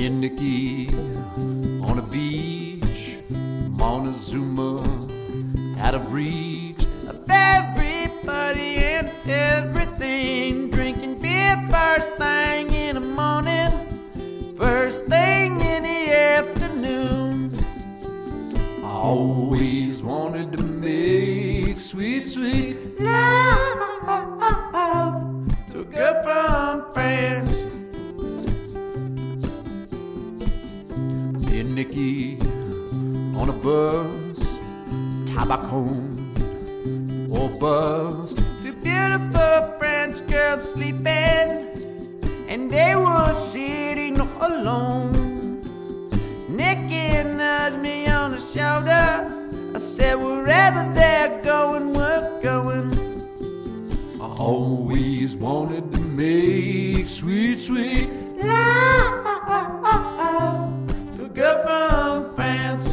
Me and Nikki on a beach, Montezuma, out of reach of everybody and everything. Drinking beer first thing in the morning, first thing in the afternoon. I always wanted to make sweet, sweet love to a girl from France. Me and Nikki on a bus, Tabacon or bus. Two beautiful French girls sleeping, and they were sitting alone. Nikki nudged me on the shoulder. I said, wherever they're going, we're going. I always wanted to make sweet, sweet love to a girl from France.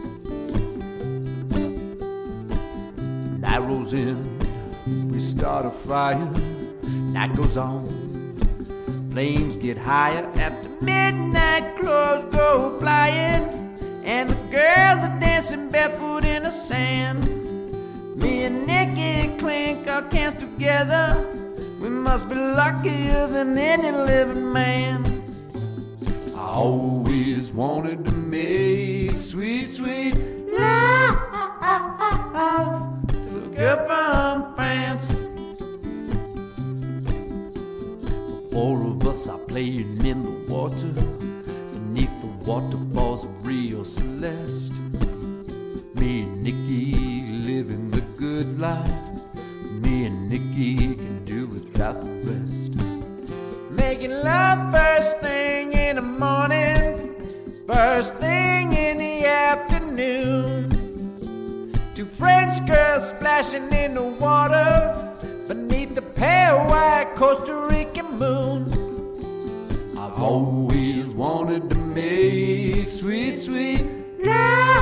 Night rolls in, we start a fire. Night goes on, flames get higher. After midnight, clothes go flying, and the girls are dancing barefoot in the sand. Me and Nikki clink our cans together. We must be luckier than any living man. I always wanted to make sweet, sweet love to a girl from France. Four of us are playing in the water, beneath the waterfalls of Rio Celeste. Me and Nikki living the good life. Me and Nikki can do without the rest. Making love first thing in the morning, first thing in the afternoon. Two French girls splashing in the water beneath the pale white Costa Rican moon. I've always wanted to make sweet, sweet love